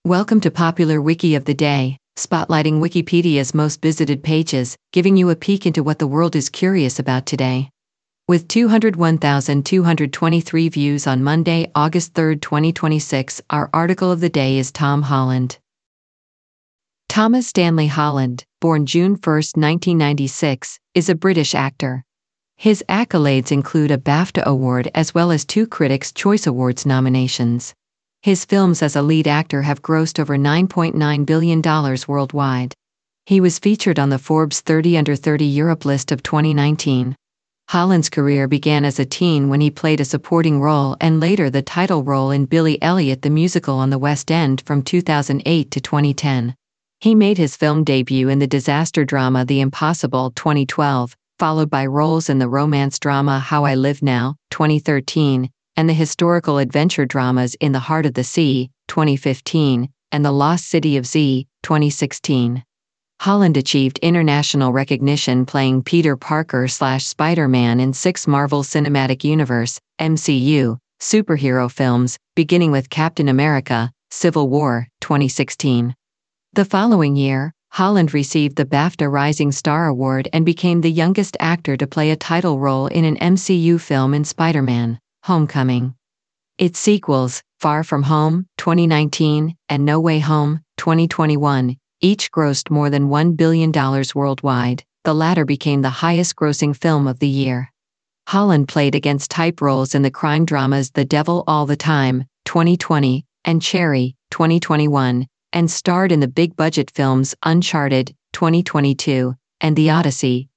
Welcome to Popular Wiki of the Day, spotlighting Wikipedia's most visited pages, giving you a peek into what the world is curious about today. With 201,223 views on Monday, August 3, 2026, our article of the day is Tom Holland. Thomas Stanley Holland, born June 1, 1996, is a British actor. His accolades include a BAFTA Award as well as 2 Critics' Choice Awards nominations. His films as a lead actor have grossed over $9.9 billion worldwide. He was featured on the Forbes 30 Under 30 Europe list of 2019. Holland's career began as a teen when he played a supporting role and later the title role in Billy Elliot the Musical on the West End from 2008 to 2010. He made his film debut in the disaster drama The Impossible 2012, followed by roles in the romance drama How I Live Now 2013, and the historical adventure dramas In the Heart of the Sea 2015, and The Lost City of Z 2016. Holland achieved international recognition playing Peter Parker/Spider-Man in 6 Marvel Cinematic Universe (MCU) superhero films, beginning with Captain America: Civil War 2016. The following year, Holland received the BAFTA Rising Star Award and became the youngest actor to play a title role in an MCU film in Spider-Man: Homecoming. Its sequels, Far From Home 2019 and No Way Home 2021, each grossed more than $1 billion worldwide. The latter became the highest-grossing film of the year. Holland played against type roles in the crime dramas The Devil All the Time 2020 and Cherry 2021, and starred in the big-budget films Uncharted 2022 and The Odyssey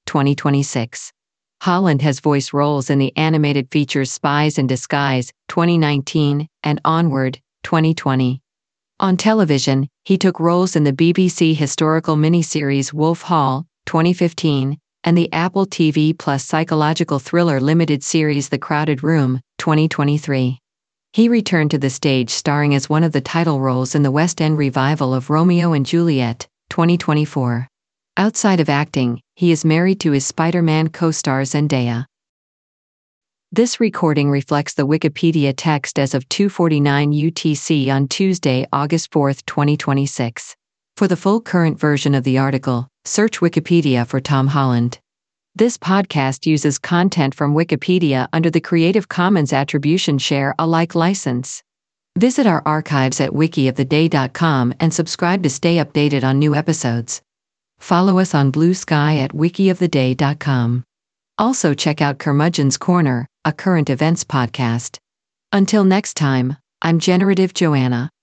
2026. Holland has voiced roles in the animated features Spies in Disguise 2019 and Onward 2020. On television, he took roles in the BBC historical miniseries Wolf Hall 2015 and the Apple TV Plus psychological thriller limited series The Crowded Room 2023. He returned to the stage starring as one of the title roles in the West End revival of Romeo and Juliet 2024. Outside of acting, he is married to his Spider-Man co-star Zendaya. This recording reflects the Wikipedia text as of 2:49 UTC on Tuesday, August 4, 2026. For the full current version of the article, search Wikipedia for Tom Holland. This podcast uses content from Wikipedia under the Creative Commons Attribution Share Alike license. Visit our archives at wikioftheday.com and subscribe to stay updated on new episodes. Follow us on Blue Sky at wikioftheday.com. Also check out Curmudgeon's Corner, a current events podcast. Until next time, I'm Generative Joanna.